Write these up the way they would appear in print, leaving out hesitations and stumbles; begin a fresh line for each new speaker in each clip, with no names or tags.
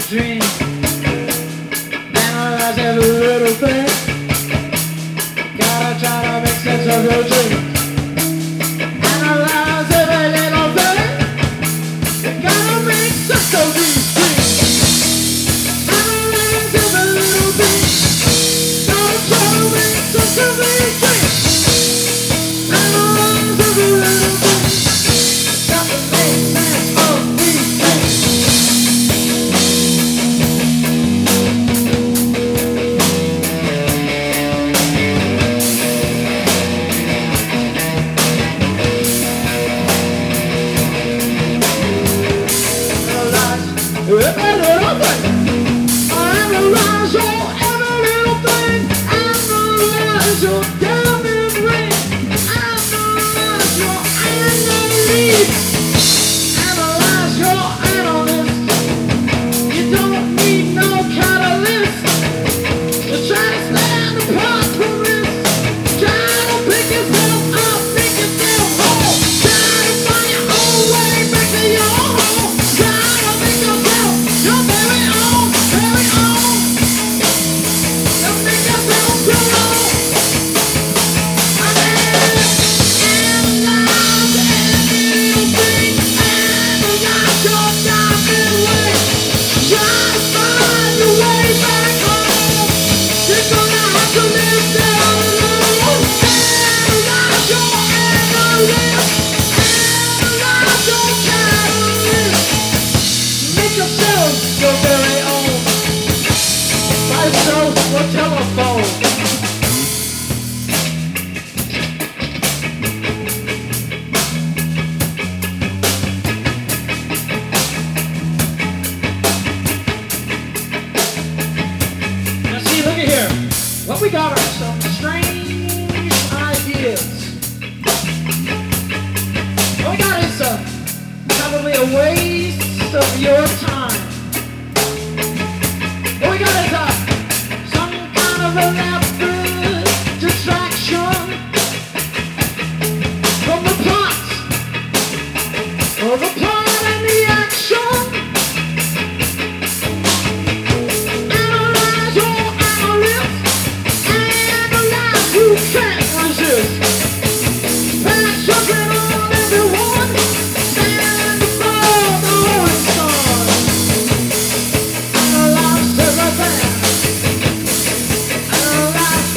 dream. Analyze every little thing. Gotta try to make sense of your dream. Analyze every little thing. You gotta make sense of these dreams. Analyze every little thing. Gotta try to make sense of these dreams. Analyze every little thing. Got to make sense of these dreams. Every little thing. Analyze your every little thing. Analyze your diamond ring. Analyze your analyst. Analyze your analyst. You don't need no catalyst. Just try to stand apart from this. Try to pick yourself up, pick yourself home. Try to find your own way back to your home. Try to make yourself your very own, very own. Don't make yourself your own. Analyze every little thing. Analyze your diamond way. Try to find your way back home. You're gonna have to live down alone. Analyze your analyst. Analyze your catalyst. Make yourself your very own. By yourself or telephone. Now see, look at here. What we got are some strange ideas. What we got is probably a waste of your time. What we got is some kind of elaborate distraction from the plot, or the plot and the action. Analyze your analyst. Analyze who can't resist. Pass judgment on everyone. Stand above the rolling sun. Analyze everything. Analyze.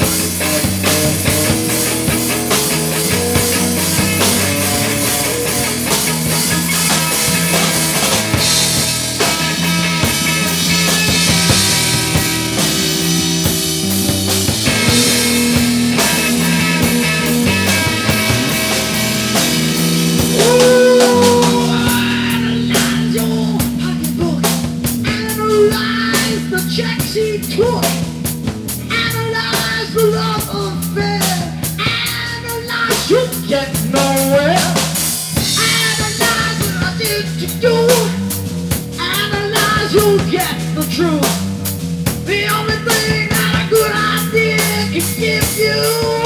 Analyze your pocketbook. Analyze the checks he took. Analyze the love affair. Analyze you get nowhere. Analyze what I did to you. Analyze you get the truth. The only thing that a good idea can give you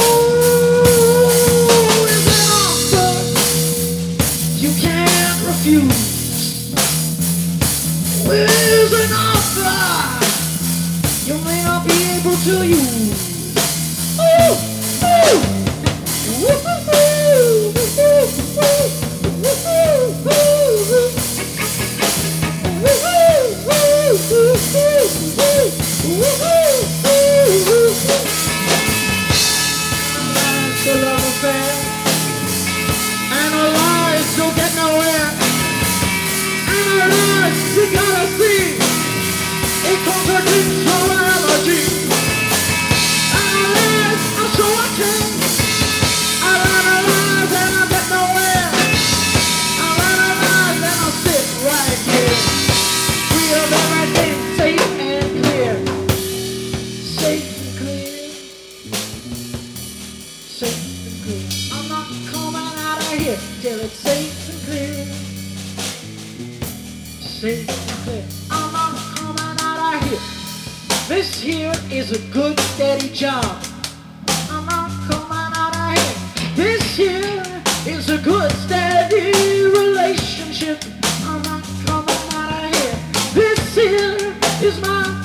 is an offer you can't refuse. With an offer you may not be able to use. Ooh, ooh. Woo-hoo-hoo, woo-hoo-hoo, woo-hoo-hoo. Analyze the love affair. Analyze, you'll get nowhere. Analyze, you gotta see. It contradicts your analogy. Analyze, I'll show I can. I'll analyze and I'll get nowhere. I'll analyze and I'll sit right here. We have everything safe and clear. Safe and clear. Safe and clear. I'm not coming out of here till it's safe and clear. Safe and clear. I'm not coming out of here. This here is a good steady job. I'm not coming out of here. This here is a good steady relationship. I'm not coming out of here. This here is my